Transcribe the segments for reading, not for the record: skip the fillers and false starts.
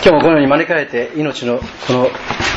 今日もこのように招かれて命のこの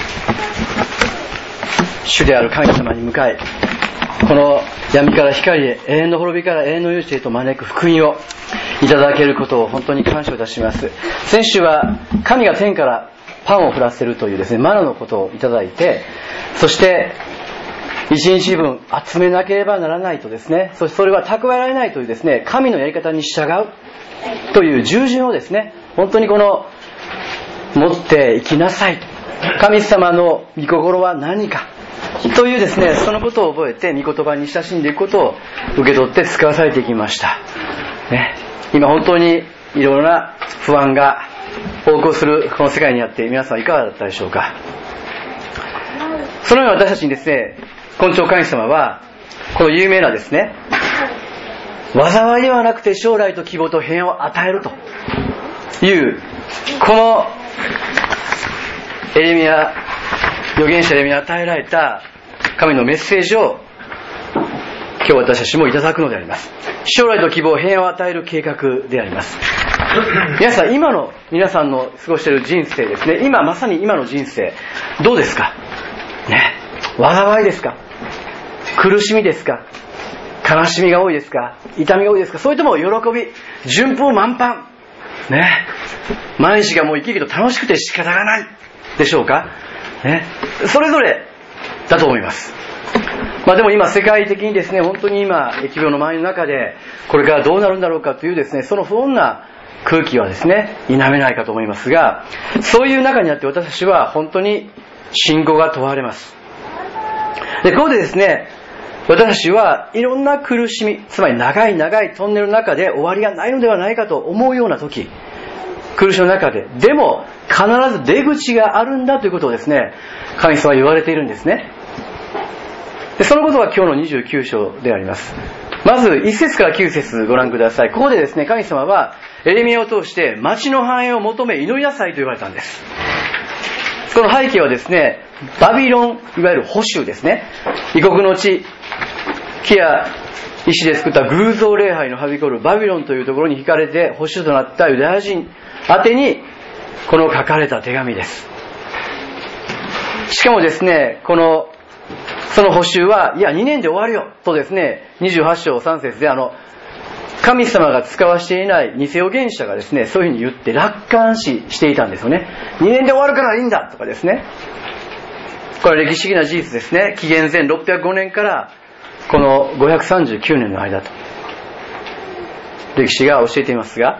主である神様に向かい、この闇から光へ、永遠の滅びから永遠の命へと招く福音をいただけることを本当に感謝いたします。先週は神が天からパンを降らせるというですね、マナのことをいただいて、そして一日分集めなければならないとですね、そしてそれは蓄えられないというですね、神のやり方に従うという従順をですね、本当にこの持っていきなさい、神様の御心は何かというですね、そのことを覚えて御言葉に親しんでいくことを受け取って使わされていきました、ね、今本当にいろいろな不安が横行するこの世界にあって皆さんいかがだったでしょうか。そのように私たちにですね、根性神様はこの有名なですね、災いではなくて将来と希望と平安を与えるというこのエレミヤ預言者エレミヤに与えられた神のメッセージを今日私たちもいただくのであります。将来と希望平安を与える計画であります。皆さん、今の皆さんの過ごしている人生ですね、今まさに今の人生どうですかね。災いですか、苦しみですか、悲しみが多いですか、痛みが多いですか、それとも喜び順風満帆ね、毎日がもう生き生きと楽しくて仕方がないでしょうか、ね、それぞれだと思います。でも今世界的にですね、本当に今疫病の周りの中でこれからどうなるんだろうかというですね、その不穏な空気はですね否めないかと思いますが、そういう中にあって私たちは本当に信仰が問われます。でここでですね、私たちはいろんな苦しみ、つまり長い長いトンネルの中で終わりがないのではないかと思うような時、苦しみの中ででも必ず出口があるんだということをですね、神様は言われているんですね。でそのことが今日の29章であります。まず1節から9節ご覧ください。ここでですね、神様はエレミヤを通して町の繁栄を求め祈りなさいと言われたんです。この背景はですね、バビロン、いわゆる捕囚ですね、異国の地、木や石で作った偶像礼拝のはびこるバビロンというところに惹かれて捕囚となったユダヤ人宛てにこの書かれた手紙です。しかもですね、その捕囚はいや2年で終わるよとですね、28章3節で神様が使わしていない偽預言者がですね、そういうふうに言って楽観視していたんですよね。2年で終わるからいいんだとかですね、これは歴史的な事実ですね。紀元前605年からこの539年の間と歴史が教えていますが、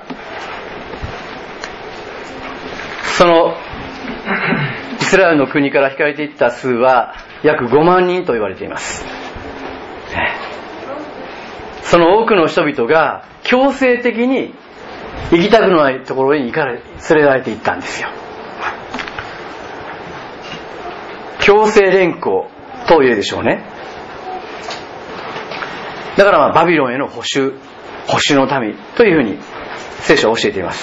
そのイスラエルの国から引かれていった数は約5万人と言われています。その多くの人々が強制的に行きたくないところに連れられていったんですよ。強制連行と言うでしょうね。だからバビロンへの捕囚の民というふうに聖書は教えています。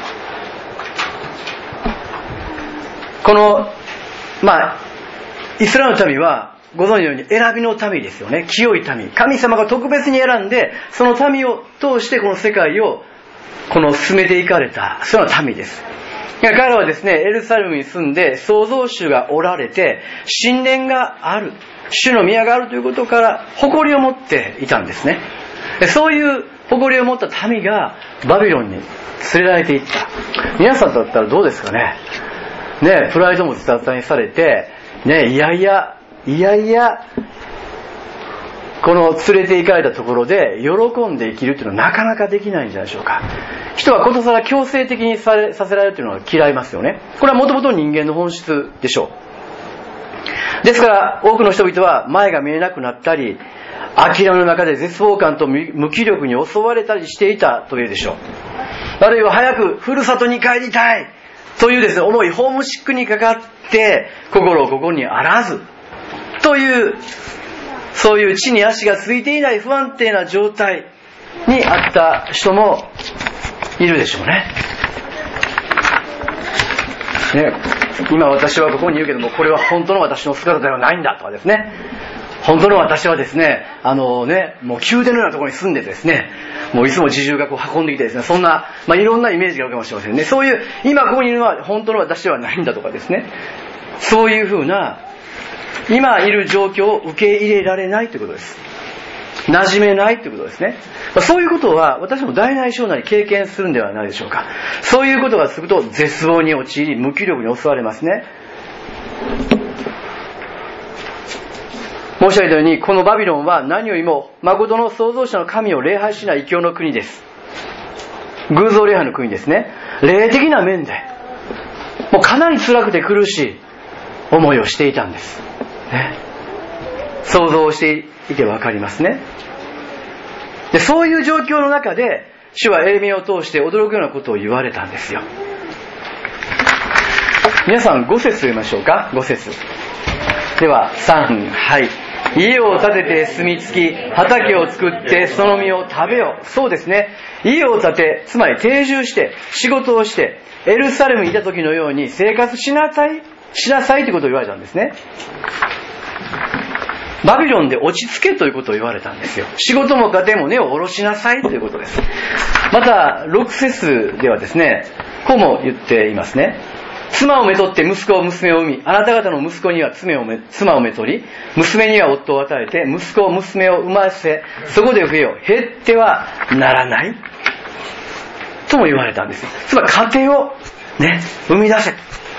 このイスラエルの民はご存知のように選びの民ですよね。清い民、神様が特別に選んでその民を通してこの世界を進めていかれた、その民です。彼らはですね、エルサレムに住んで創造主がおられて神殿がある、主の宮があるということから誇りを持っていたんですね。そういう誇りを持った民がバビロンに連れられていった。皆さんだったらどうですかね。プライドもズタズタにされていやいやこの連れて行かれたところで喜んで生きるというのはなかなかできないんじゃないでしょうか。人はことさら強制的にさせられるというのは嫌いますよね。これはもともと人間の本質でしょう。ですから多くの人々は前が見えなくなったり、諦めの中で絶望感と無気力に襲われたりしていたというでしょう。あるいは早くふるさとに帰りたいというですね、思い、ホームシックにかかって心をここにあらずという、そういう地に足がついていない不安定な状態にあった人もいるでしょうね。今私はここにいるけども、これは本当の私の姿ではないんだとかですね、 本当の私はですね、もう宮殿のようなところに住んでですね、もういつも自重が運んできてですね、そんな、いろんなイメージがあるかもしれませんね。そういう、今ここにいるのは本当の私ではないんだとかですね、そういうふうな、今いる状況を受け入れられないということです。馴染めないということですね。そういうことは私も大なり小なり経験するんではないでしょうか。そういうことが続くと絶望に陥り、無気力に襲われますね。申し上げたように、このバビロンは何よりも誠の創造者の神を礼拝しない異教の国です。偶像礼拝の国ですね。霊的な面でもうかなり辛くて苦しい思いをしていたんです、ね、想像していてわかりますね。で、そういう状況の中で主はエレミヤを通して驚くようなことを言われたんですよ。皆さん5節読みましょうか。5節では3、はい。家を建てて住み着き、畑を作ってその実を食べよう。そうですね。家を建て、つまり定住して仕事をしてエルサレムにいた時のように生活しなさいということを言われたんですね。バビロンで落ち着けということを言われたんですよ。仕事も家庭も根を下ろしなさいということです。また6節ではですね、こうも言っていますね。妻をめとって息子を娘を産み、あなた方の息子には妻をめとり、娘には夫を与えて息子娘を産ませ、そこで増えよう、減ってはならないとも言われたんですよ。つまり家庭をね、生み出せ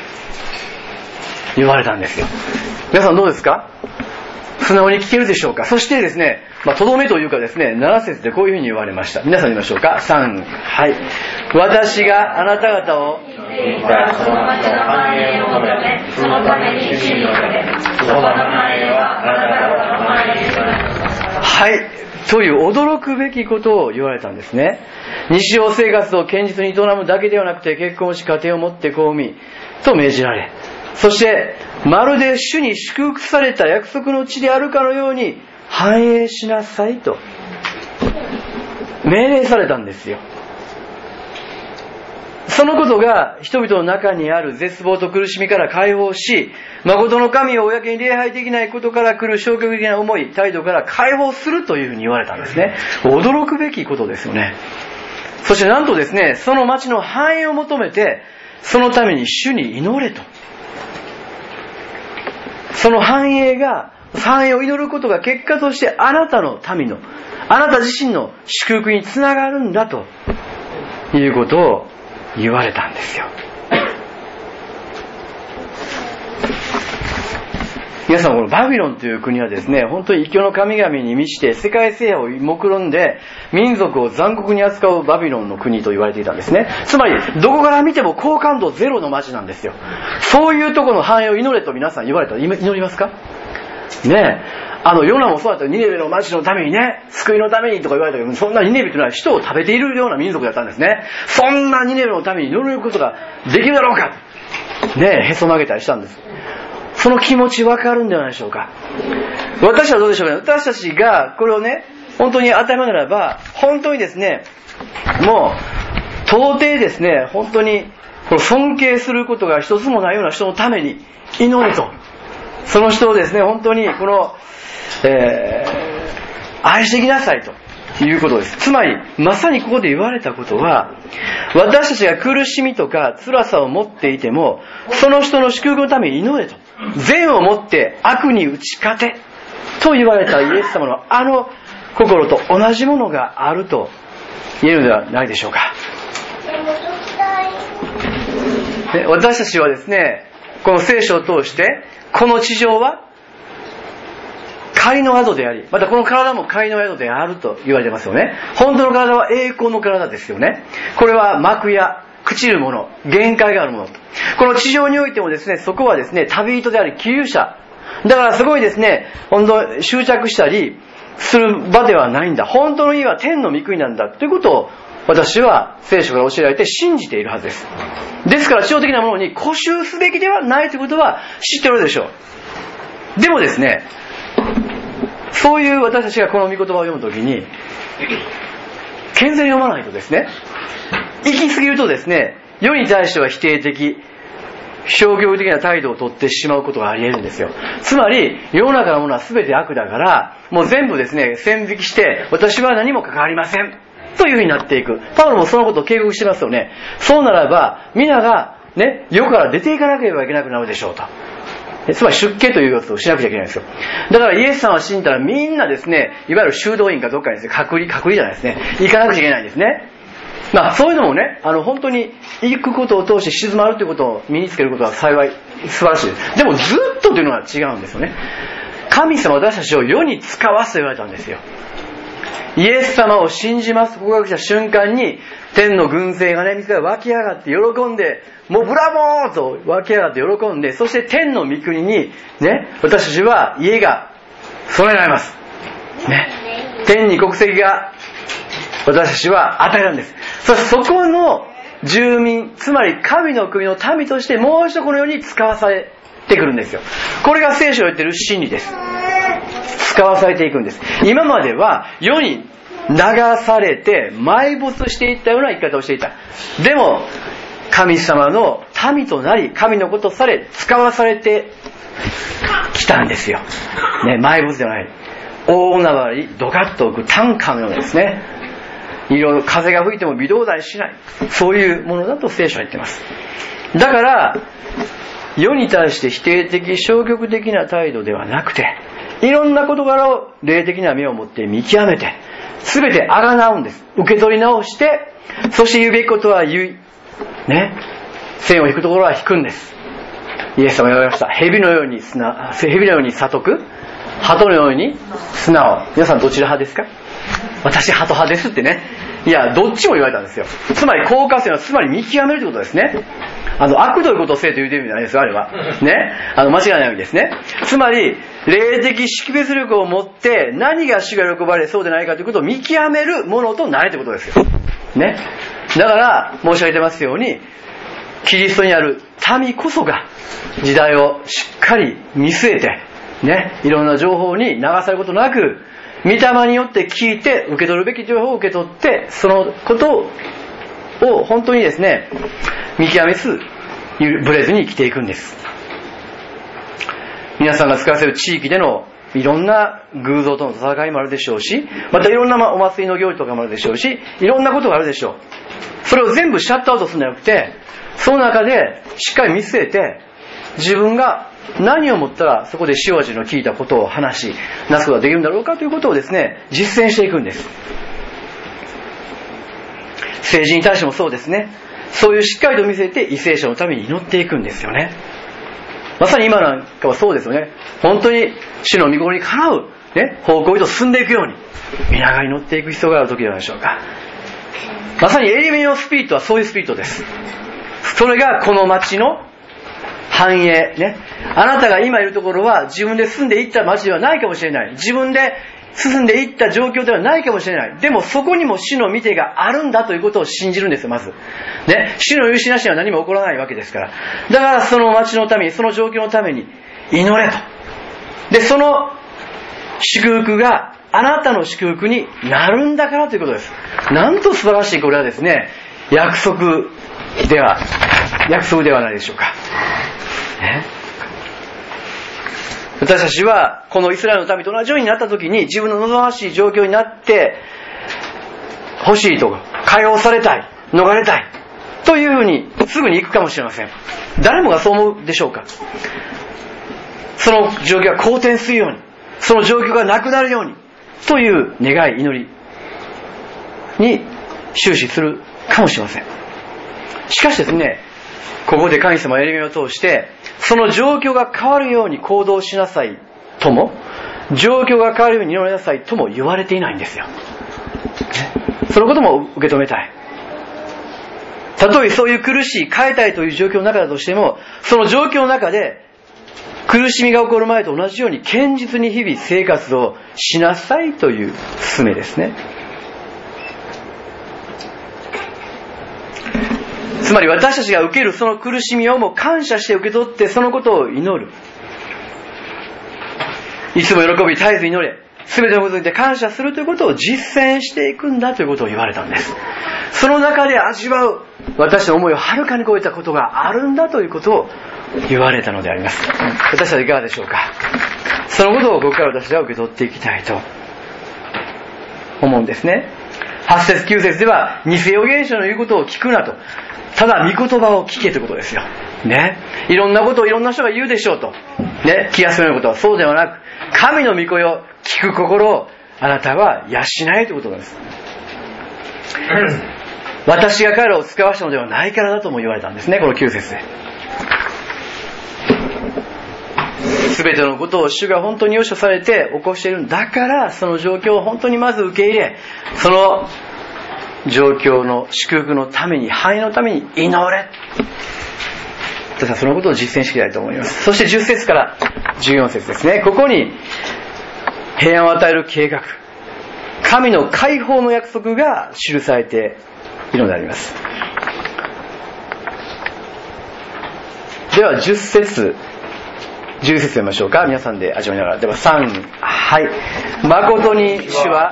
言われたんですよ。皆さんどうですか？素直に聞けるでしょうか？そしてですね、とどめというかですね、7節でこういうふうに言われました。皆さん言いましょうか。3、はい。私があなた方をその町の繁栄を求め、そのために主にかけ、その繁栄はあなた方の繁栄となります。はい。という驚くべきことを言われたんですね。日常生活を堅実に営むだけではなくて、結婚し家庭を持ってこうみと命じられ、そしてまるで主に祝福された約束の地であるかのように繁栄しなさいと命令されたんですよ。そのことが人々の中にある絶望と苦しみから解放し、誠の神を公に礼拝できないことから来る消極的な思い、態度から解放するというふうに言われたんですね。驚くべきことですよね。そしてなんとですね、その町の繁栄を求めて、そのために主に祈れと。その繁栄を祈ることが結果としてあなたの民の、あなた自身の祝福につながるんだということを言われたんですよ。皆さん、このバビロンという国はですね、本当に異教の神々に満ちて世界制覇を目論んで民族を残酷に扱うバビロンの国と言われていたんですね。つまりどこから見ても好感度ゼロの町なんですよ。そういうところの繁栄を祈れと皆さん言われたら祈りますかねえ。ヨナもそうだった。ニネベの町のためにね、救いのためにとか言われたけど、そんなニネベというのは人を食べているような民族だったんですね。そんなニネベのために祈ることができるだろうかねえ、へそ曲げたりしたんです。その気持ちわかるんではないでしょうか。私はどうでしょうかね。私たちがこれをね、本当に当たり前ならば、本当にですね、もう到底ですね、本当にこの尊敬することが一つもないような人のために祈れと、その人をですね、本当にこの、愛してきなさいということです。つまりまさにここで言われたことは、私たちが苦しみとか辛さを持っていても、その人の祝福のために祈れと、善をもって悪に打ち勝てと言われたイエス様のあの心と同じものがあると言えるのではないでしょうか。私たちはですね、この聖書を通してこの地上は仮の宿であり、またこの体も仮の宿であると言われてますよね。本当の体は栄光の体ですよね。これは幕や朽ちるもの、限界があるものと。この地上においてもですね、そこはですね、旅人であり寄遊者だからすごいですね、本当執着したりする場ではないんだ。本当の家は天の御国なんだということを私は聖書から教えられて信じているはずです。ですから地上的なものに固執すべきではないということは知っておるでしょう。でもですね、そういう私たちがこの御言葉を読むときに健全に読まないとですね、行き過ぎるとですね、世に対しては否定的、 消極的な態度をとってしまうことがあり得るんですよ。つまり世の中のものは全て悪だから、もう全部ですね、線引きして私は何も関わりませんという風になっていく。パウロもそのことを警告してますよね。そうならば皆がね、世から出ていかなければいけなくなるでしょうと。つまり出家ということをしなくちゃいけないんですよ。だからイエスさんは死んだらみんなですね、いわゆる修道院かどっかにですね、隔離じゃないですね、行かなくちゃいけないんですね。まあそういうのもね、本当に行くことを通して静まるということを身につけることは幸い素晴らしいです。でもずっとというのは違うんですよね。神様は私たちを世に使わすと言われたんですよ。イエス様を信じますと告白した瞬間に天の軍勢がね、水が湧き上がって喜んで、もうブラボーと湧き上がって喜んで、そして天の御国にね、私たちは家が備えられます、ね、天に国籍が私たちは与えるんです。そこの住民、つまり神の国の民としてもう一度この世に使わされてくるんですよ。これが聖書が言っている真理です。使わされていくんです。今までは世に流されて埋没していったような生き方をしていた。でも神様の民となり、神のことされ使わされてきたんですよ、ね、埋没ではない、大縄にドカッと置く担架のようですね。いろいろ風が吹いても微動だにしない、そういうものだと聖書は言っています。だから世に対して否定的消極的な態度ではなくて、いろんな事柄を霊的な目を持って見極めて、全て贖うんです。受け取り直して、そして言うべきことは言いね、線を引くところは引くんです。イエス様が言われました。蛇のように悟く、鳩のように素直。皆さんどちら派ですか？私鳩派ですってね。いや、どっちも言われたんですよ。つまり効果性はつまり見極めるということですね。悪どいことをせえと言うてるんじゃないですよ、あれはね。間違いないわけですね。つまり霊的識別力を持って何が主が喜ばれそうでないかということを見極めるものとなれということですよね。だから申し上げてますように、キリストにある民こそが時代をしっかり見据えてね、いろんな情報に流されることなく、御霊によって聞いて受け取るべき情報を受け取って、そのことを本当にですね、見極めずぶれずに生きていくんです。皆さんが使わせる地域でのいろんな偶像との戦いもあるでしょうし、またいろんなお祭りの行事とかもあるでしょうし、いろんなことがあるでしょう。それを全部シャットアウトするんじゃなくて、その中でしっかり見据えて、自分が何をもったらそこで塩味の効いたことを話しなすことができるんだろうかということをですね、実践していくんです。政治に対してもそうですね。そういうしっかりと見せて為政者のために祈っていくんですよね。まさに今なんかはそうですよね。本当に主の御心にかなう、ね、方向へと進んでいくように皆が祈っていく必要がある時ではないでしょうか。まさにエリメのスピリットはそういうスピリットです。それがこの町の繁栄ね。あなたが今いるところは自分で住んでいった町ではないかもしれない。自分で進んでいった状況ではないかもしれない。でもそこにも主の御手があるんだということを信じるんですよ、まず。ね。主の許しなしには何も起こらないわけですから。だからその町のために、その状況のために祈れと。で、その祝福があなたの祝福になるんだからということです。なんと素晴らしい、これはですね、約束ではないでしょうか。ね、私たちはこのイスラエルの民と同じようになった時に、自分の望ましい状況になって欲しいと、解放されたい、逃れたいというふうにすぐに行くかもしれません。誰もがそう思うでしょうか。その状況が好転するように、その状況がなくなるようにという願い、祈りに終始するかもしれません。しかしですね、ここで神様はエレミヤを通して、その状況が変わるように行動しなさいとも、状況が変わるように祈りなさいとも言われていないんですよ。そのことも受け止めたい。たとえそういう苦しい、変えたいという状況の中だとしても、その状況の中で苦しみが起こる前と同じように堅実に日々生活をしなさいという勧めですね。つまり私たちが受けるその苦しみをも感謝して受け取って、そのことを祈る。いつも喜び絶えず祈れ。すべてのことにて感謝するということを実践していくんだということを言われたんです。その中で味わう私の思いをはるかに超えたことがあるんだということを言われたのであります。私たちいかがでしょうか。そのことをここから私は受け取っていきたいと思うんですね。8節9節では偽預言者の言うことを聞くなと、ただ御言葉を聞けということですよね。いろんなことをいろんな人が言うでしょうとね、気休めのことはそうではなく、神の御声を聞く心をあなたは養えということなんです。私が彼らを使わしたのではないからだとも言われたんですね、この9節で。すべてのことを主が本当に良しとされて起こしているんだから、その状況を本当にまず受け入れ、その状況の祝福のために、繁栄のために祈れ。私はそのことを実践していきたいと思います。そして10節から14節ですね。ここに平安を与える計画、神の解放の約束が記されているのであります。では10節11節読みましょうか。皆さんで味わいながら。では3、はい。誠に主は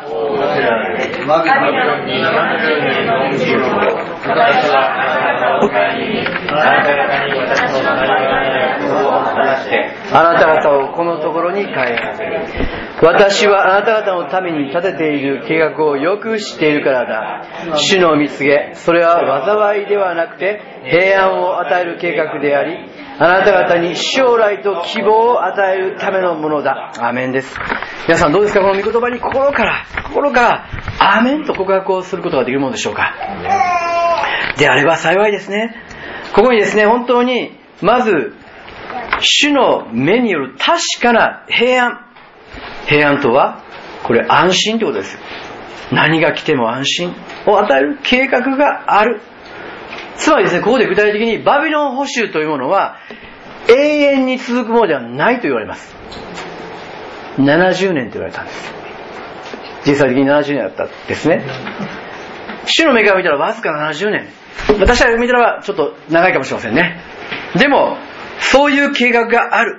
あなた方をこのところに帰らせる。私はあなた方のために立てている計画をよく知っているからだ。主の見告げ、それは災いではなくて平安を与える計画であり、あなた方に将来と希望を与えるためのものだ。アーメンです。皆さんどうですか。この御言葉に心からアーメンと告白をすることができるものでしょうか。であれば幸いですね。ここにですね、本当にまず主の目による確かな平安とはこれ安心ということです。何が来ても安心を与える計画がある。つまりですね、ここで具体的にバビロン捕囚というものは永遠に続くものではないと言われます。70年と言われたんです。実際的に70年だったんですね。主の目から見たらわずか70年、私が見たらちょっと長いかもしれませんね。でもそういう計画がある。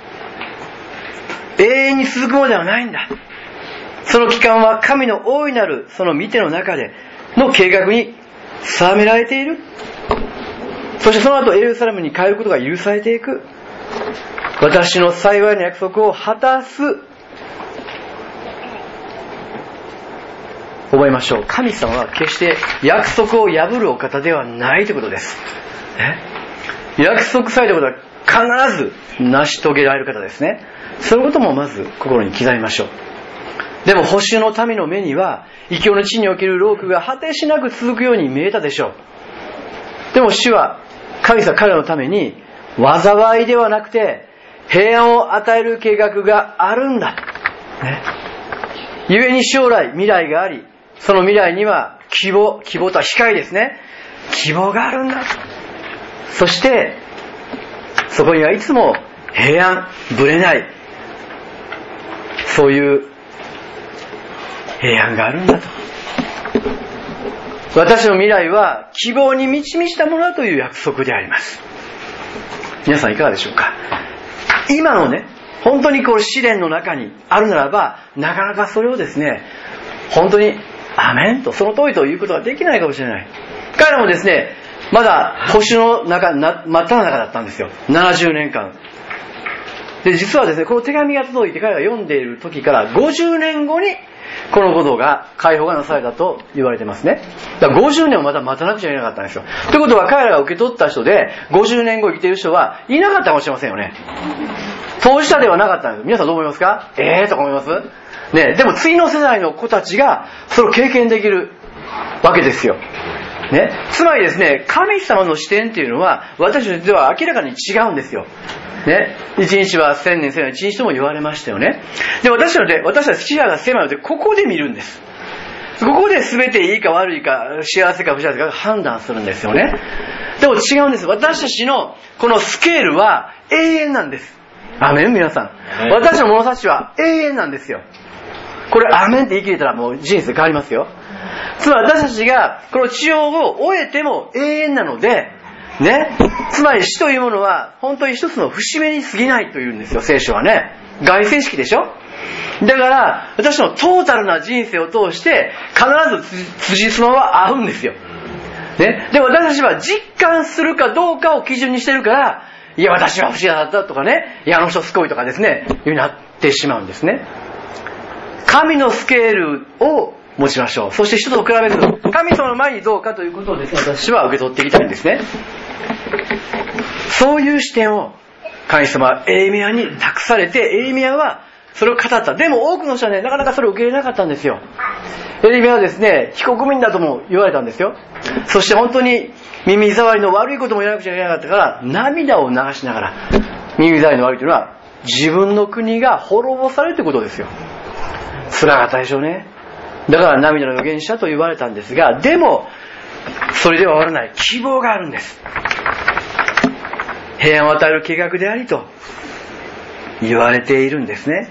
永遠に続くものではないんだ。その期間は神の大いなるその御手の中での計画に定められている。そしてその後エルサレムに帰ることが許されていく。私の幸いの約束を果たす。覚えましょう。神様は決して約束を破るお方ではないということです。約束されたことは必ず成し遂げられる方ですね。そういうこともまず心に刻みましょう。でも捕囚の民の目には異教の地における労苦が果てしなく続くように見えたでしょう。でも主は神様彼らのために災いではなくて平安を与える計画があるんだ、故に将来未来があり、その未来には希望とは光ですね。希望があるんだ。そしてそこにはいつも平安、ぶれない、そういう平安があるんだと。私の未来は希望に満ちたものだという約束であります。皆さんいかがでしょうか。今のね、本当にこう試練の中にあるならば、なかなかそれをですね、本当にアメンとその通りということができないかもしれない。彼らもですね、まだ捕囚の中真っ只中だったんですよ。70年間。で、実はですね、この手紙が届いて彼が読んでいる時から50年後にこのことが解放がなされたと言われてますね。だから50年をまた待たなくちゃいけなかったんですよ。ということは彼らが受け取った人で50年後生きている人はいなかったかもしれませんよね。当事者ではなかったんです。皆さんどう思いますか。とか思いますね。でも次の世代の子たちがそれを経験できるわけですよ。ね、つまりですね、神様の視点っていうのは私たちでは明らかに違うんですよ。ね、一日は1000年、1000年、一日とも言われましたよね。で、私たち視野が狭いので、ここで見るんです。ここで全ていいか悪いか、幸せか不幸せか判断するんですよね。でも違うんです。私たちのこのスケールは永遠なんです。アメン、皆さん。私の物差しは永遠なんですよ。これアメンって言い切れたらもう人生変わりますよ。つまり私たちがこの地上を終えても永遠なので、ね、つまり死というものは本当に一つの節目に過ぎないというんですよ、聖書はね。概成式でしょ。だから私のトータルな人生を通して必ず辻褄は合うんですよ。 ね。でも私たちは実感するかどうかを基準にしてるから、いや私は不思議だったとかね、いやあの人すごいとかですね、いう風になってしまうんですね。神のスケールを持ちましょう。そして人と比べると、神様の前にどうかということをですね、私は受け取っていきたいんですね。そういう視点を神様はエレミヤに託されて、エレミヤはそれを語った。でも多くの人はね、なかなかそれを受け入れなかったんですよ。エレミヤはですね、非国民だとも言われたんですよ。そして本当に耳障りの悪いことも言わなくちゃいけなかったから、涙を流しながら、耳障りの悪いというのは、自分の国が滅ぼされるということですよ。辛かったでしょうね。だから涙の預言者と言われたんですが、でもそれでは終わらない希望があるんです。平安を与える計画でありと言われているんですね。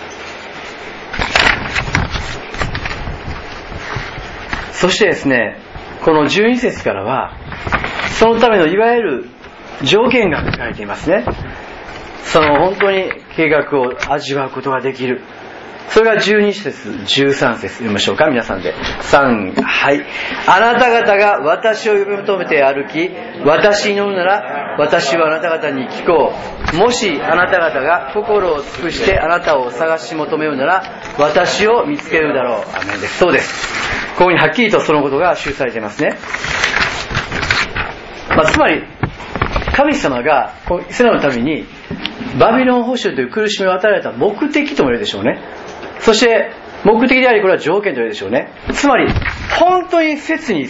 そしてですね、この12節からはそのためのいわゆる条件が書かれていますね。その本当に計画を味わうことができる。それが12節13節読みましょうか、皆さんで。3、はい。あなた方が私を呼び求めて歩き、私に祈るなら、私はあなた方に聞こう。もしあなた方が心を尽くしてあなたを探し求めようなら、私を見つけるだろう。アメンです。そうです。ここにはっきりとそのことが記されていますね。つまり、神様がイスラエルのためにバビロン捕囚という苦しみを与えられた目的とも言えるでしょうね。そして目的であり、これは条件と言えるでしょうね。つまり本当に切に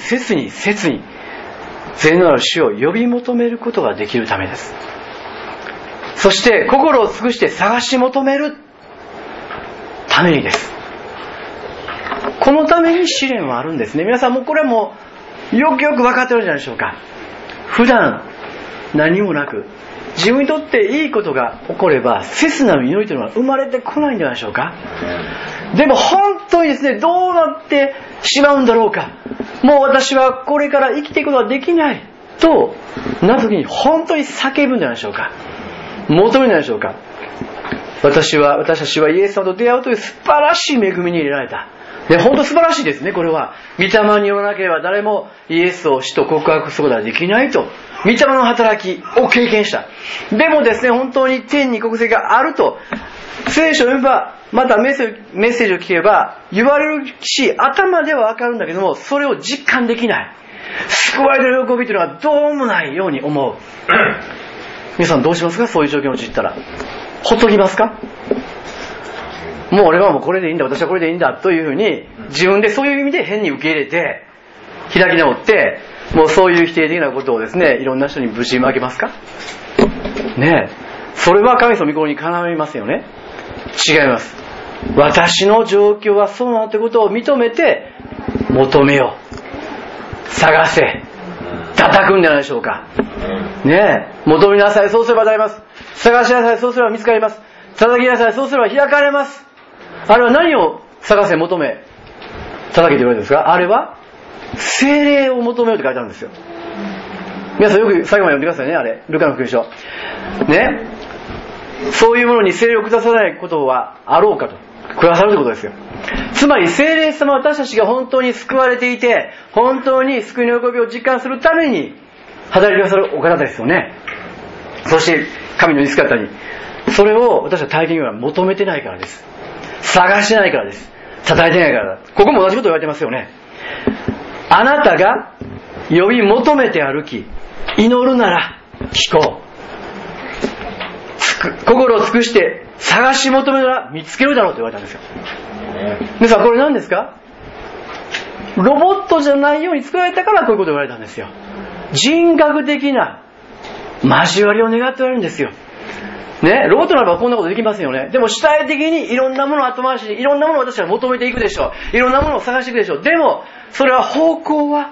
全能ある主を呼び求めることができるためです。そして心を尽くして探し求めるためにです。このために試練はあるんですね。皆さんもこれはもうよくよく分かってるんじゃないでしょうか。普段何もなく自分にとっていいことが起これば切なる祈りというのは生まれてこないんじゃないでしょうか。でも本当にですね、どうなってしまうんだろうか、もう私はこれから生きていくことはできないとな時に本当に叫ぶんじゃないでしょうか。求めるんじゃないでしょうか。私たちはイエス様と出会うという素晴らしい恵みに入れられた。で、本当素晴らしいですね。これは御霊によらなければ誰もイエスを死と告白することはできないと、御霊の働きを経験した。でもですね、本当に天に国籍があると聖書を読めば、またメッセージを聞けば言われるし、頭ではわかるんだけども、それを実感できない、救われる喜びというのはどうもないように思う。皆さんどうしますか。そういう状況に陥ったらほっときますか。もう俺はもうこれでいいんだ、私はこれでいいんだというふうに自分でそういう意味で変に受け入れて開き直って、もうそういう否定的なことをですね、いろんな人にぶちまけますかね。え、それは神様の御心にかないませんよね。違います。私の状況はそうなのということを認めて求めよう、探せ、叩くんじゃないでしょうかね。え、求めなさい、そうすれば与えます。探しなさい、そうすれば見つかります。叩きなさい、そうすれば開かれます。あれは何を探せ、求め、叩けと言われるんですか。あれは聖霊を求めようと書いてあるんですよ。皆さんよく最後まで読んでくださいね。あれルカの福音書ね。そういうものに聖霊を下さないことはあろうかと、くださるということですよ。つまり聖霊様は私たちが本当に救われていて、本当に救いの喜びを実感するために働いてくださるお方ですよね。そして神の御姿にそれを私は体験には求めてないからです。探してないからです。叩いてないからだ。ここも同じこと言われてますよね。あなたが呼び求めて歩き、祈るなら聞こう。心を尽くして探し求めるなら見つけるだろうと言われたんですよ。皆さんこれ何ですか。ロボットじゃないように作られたからこういうこと言われたんですよ。人格的な交わりを願っておられるんですよね。ロボットならばこんなことできませんよね。でも主体的にいろんなものを後回しに、いろんなものを私は求めていくでしょう。いろんなものを探していくでしょう。でもそれは方向は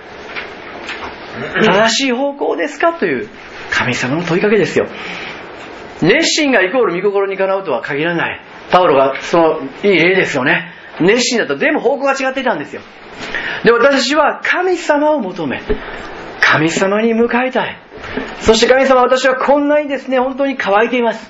正しい方向ですかという神様の問いかけですよ。熱心がイコール御心にかなうとは限らない。パウロがそのいい例ですよね。熱心だとでも方向が違っていたんですよ。で、私たちは神様を求め、神様に向かいたい。そして神様、私はこんなにですね、本当に乾いています。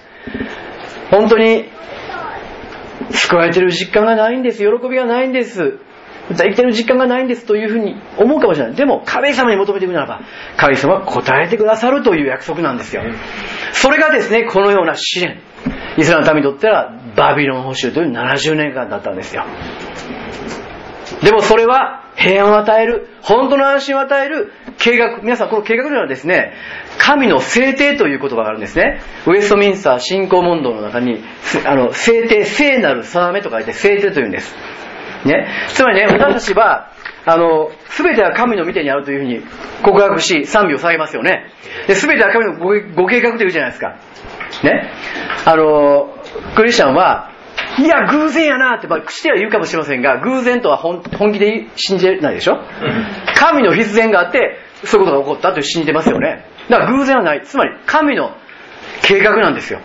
本当に救われている実感がないんです。喜びがないんです。 生きてる実感がないんですというふうに思うかもしれない。でも神様に求めていくならば、神様は答えてくださるという約束なんですよ。それがですね、このような試練、イスラエルの民にとってはバビロン捕囚という70年間だったんですよ。でもそれは平安を与える、本当の安心を与える計画。皆さん、この計画というのはですね、神の聖定という言葉があるんですね。ウェストミンスター信仰問答の中に聖定、聖なる定めと書いて聖定というんです、ね、つまりね、私たちは全ては神の御手にあるというふうに告白し賛美を下げますよね。で、全ては神のご計画というじゃないですかね。クリスチャンはいや偶然やなって、口では言うかもしれませんが、偶然とは本気で信じないでしょ。神の必然があってそういうことが起こったと信じてますよね。だから偶然はない、つまり神の計画なんですよ。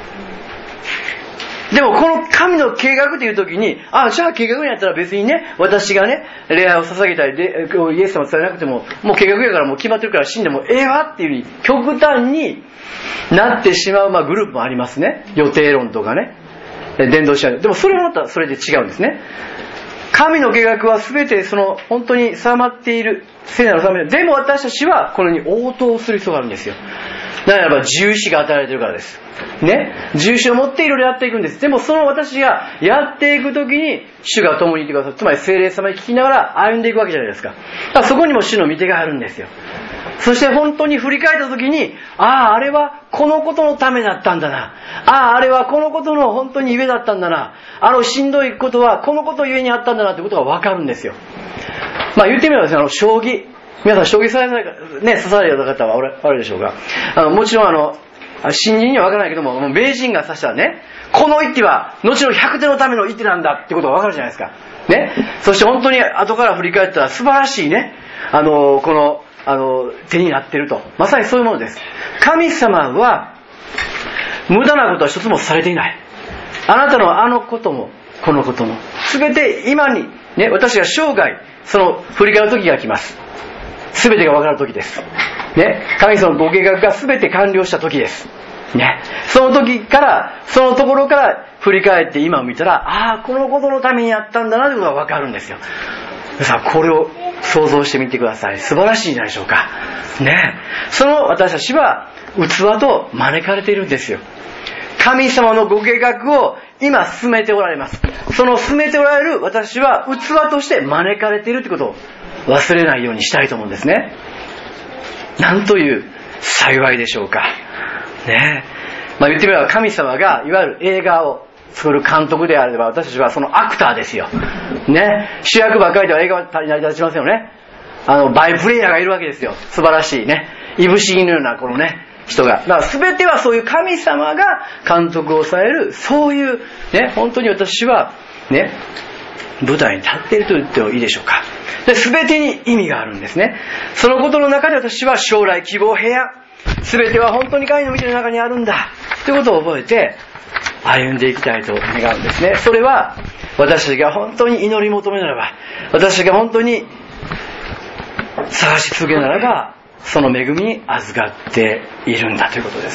でもこの神の計画という時に、じゃあ計画になったら別にね、私がね礼拝を捧げたりでイエス様を伝えなくても、もう計画やからもう決まってるから死んでもええわっていう風に極端になってしまうグループもありますね。予定論とかね、伝道し合う。でもそれはまたそれで違うんですね。神の計画は全て本当に定まっている聖なるためで、でも私たちはこれに応答する必要があるんですよ。ならば自由意志が与えられているからですね。自由意志を持っていろいろやっていくんです。でもその私がやっていくときに主が共にいてくださる、つまり聖霊様に聞きながら歩んでいくわけじゃないですか。だからそこにも主の御手があるんですよ。そして本当に振り返ったときに、あれはこのことのためだったんだな、あれはこのことの本当にゆえだったんだな、しんどいことはこのことゆえにあったんだなということが分かるんですよ。言ってみればですね、将棋、皆さん将棋されね、指された方はあるでしょうが、もちろん新人には分からないけども、名人が指したらね、この一手は後の100手のための一手なんだってことが分かるじゃないですかね。そして本当に後から振り返ったら素晴らしいね、この手になっていると、まさにそういうものです。神様は無駄なことは一つもされていない。あなたのこともこのことも全て今にね、私が生涯振り返る時が来ます。全てが分かる時ですね。神様のご計画が全て完了した時ですね。その時からそのところから振り返って今を見たら、このことのためにやったんだなということが分かるんですよ。さあこれを想像してみてください。素晴らしいんじゃないでしょうかね。私たちは器と招かれているんですよ。神様のご計画を今進めておられます。その進めておられる私は器として招かれているということを忘れないようにしたいと思うんですね。なんという幸いでしょうかね。言ってみれば神様がいわゆる映画を作る監督であれば、私たちはそのアクターですよね。主役ばっかりでは映画は成り立ちませんよね。バイプレイヤーがいるわけですよ。素晴らしいね、いぶし銀のようなこのね人が。だから全てはそういう神様が監督をされる、そういうね、本当に私はね舞台に立っていると言ってもいいでしょうか。で、全てに意味があるんですね。そのことの中で私は将来、希望、平安、全ては本当に神の道の中にあるんだということを覚えて歩んでいきたいと願うんですね。それは私たちが本当に祈り求めならば、私たちが本当に探し続けならば、その恵みに預かっているんだということです。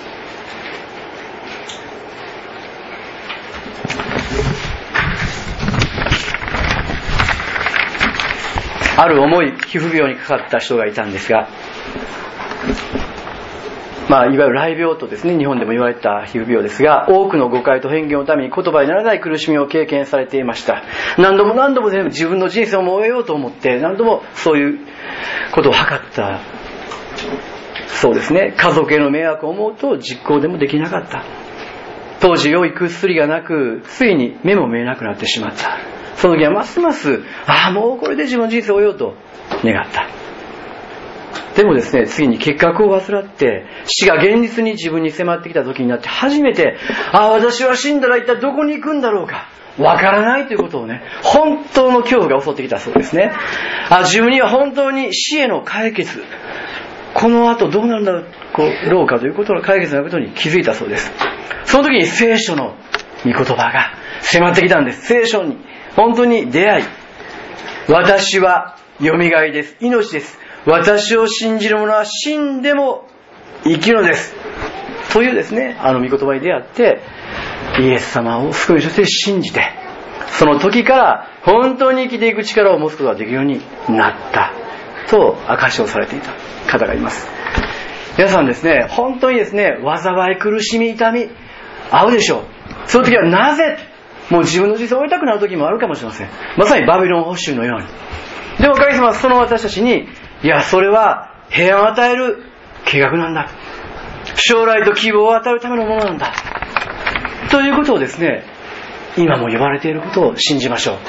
ある重い皮膚病にかかった人がいたんですが、いわゆる雷病とですね、日本でも言われた皮膚病ですが、多くの誤解と偏見のために言葉にならない苦しみを経験されていました。何度も自分の人生を終えようと思って何度もそういうことを図ったそうですね。家族への迷惑を思うと実行でもできなかった。当時良い薬がなく、ついに目も見えなくなってしまった。その時はますますもうこれで自分の人生を終えようと願った。でもですね、次に結核を患って死が現実に自分に迫ってきた時になって、初めて私は死んだら一体どこに行くんだろうか、わからないということをね、本当の恐怖が襲ってきたそうですね。自分には本当に死への解決、この後どうなるんだろうかということの解決のことに気づいたそうです。その時に聖書の御言葉が迫ってきたんです。聖書に本当に出会い、私はよみがえりです、命です、私を信じる者は死んでも生きるのですというですね、御言葉に出会って、イエス様を救い主として信じて、 その時から本当に生きていく力を持つことができるようになったと証しをされていた方がいます。皆さんですね、本当にですね、災い、苦しみ、痛み合うでしょう。その時はなぜ、もう自分の人生を終えたくなる時もあるかもしれません。まさにバビロン捕囚のように。でも神様はその私たちに、いや、それは平安を与える計画なんだ、将来と希望を与えるためのものなんだということをですね、今も言われていることを信じましょう。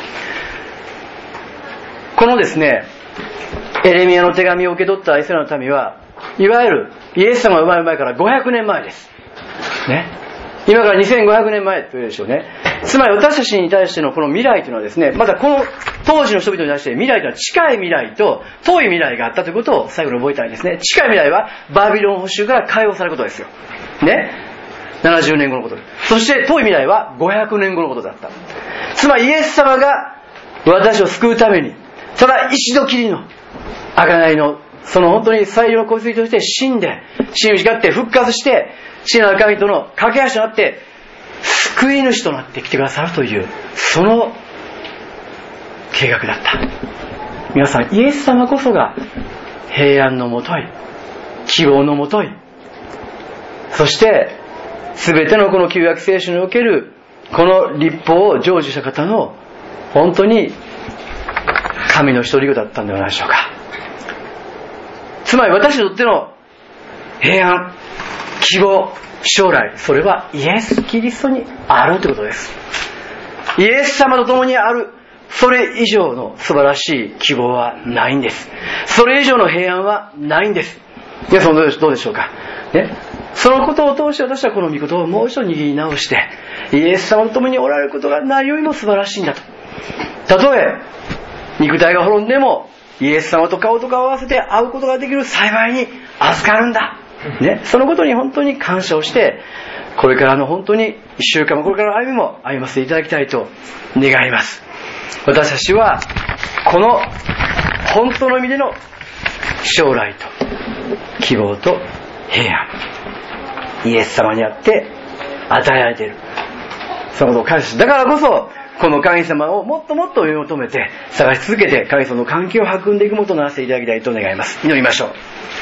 このですね、エレミヤの手紙を受け取ったイスラエルの民は、いわゆるイエス様が生まれる前から500年前ですね。今から2500年前というでしょうね。つまり私たちに対してのこの未来というのはですね、またこの当時の人々に対して未来というのは近い未来と遠い未来があったということを最後に覚えたいですね。近い未来はバビロン捕囚から解放されることですよね。70年後のことです。そして遠い未来は500年後のことだった。つまりイエス様が私を救うために、ただ一度きりの贖いのその本当に最良の子羊として死んで、死に打ち勝って復活して、死なる神との架け橋となって救い主となって来てくださるという、その計画だった。皆さん、イエス様こそが平安のもとい、希望のもとい、そして全てのこの旧約聖書におけるこの律法を成就した方の本当に神の一人子だったんではないでしょうか。つまり私にとっての平安、希望、将来、それはイエス・キリストにあるということです。イエス様と共にある、それ以上の素晴らしい希望はないんです。それ以上の平安はないんです。皆さんどうでしょうか、ね、そのことを通して私はこの御事をもう一度握り直して、イエス様と共におられることが何よりも素晴らしいんだと。たとえ肉体が滅んでもイエス様と顔と顔を合わせて会うことができる幸いに預かるんだ、ね、そのことに本当に感謝をして、これからの本当に一週間もこれからの歩みも歩ませていただきたいと願います。私たちはこの本当の意味での将来と希望と平安、イエス様にあって与えられている、そのことを感謝し、だからこそこの神様をもっともっと追い求めて探し続けて神様の関係を育んでいくものとならせていただきたいと願います。祈りましょう。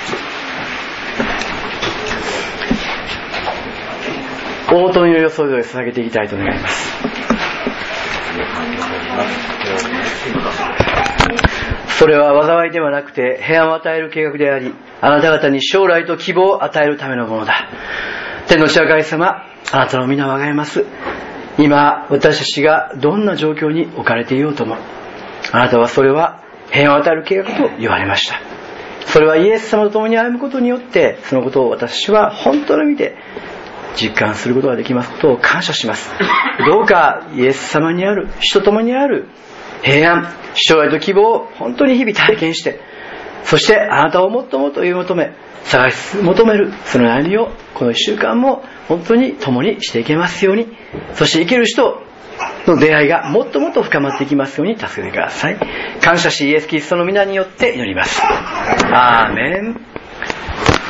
応答の祈りをそれぞれ捧げていきたいと願います。それは災いではなくて平安を与える計画であり、あなた方に将来と希望を与えるためのものだ。天の父なる神様、あなたの皆をあがめます。今私たちがどんな状況に置かれていようとも、あなたはそれは平安を与える計画と言われました。それはイエス様と共に歩むことによって、そのことを私は本当の意味で実感することができますことを感謝します。どうかイエス様にある、主と共にある平安、将来と希望を本当に日々体験して、そしてあなたをもっともっと追い求め、探し求めるその歩みをこの1週間も本当に共にしていけますように、そして生きる人の出会いがもっともっと深まっていきますように助けてください。感謝しイエス・キリストの皆によって祈ります。アーメン。